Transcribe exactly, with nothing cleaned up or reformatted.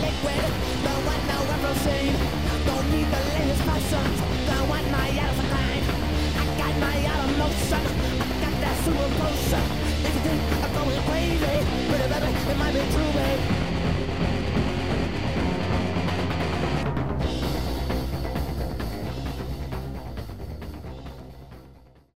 liquid. Don't want no Afro scene. Don't need the latest fashions. Don't want my ass to climb. I got my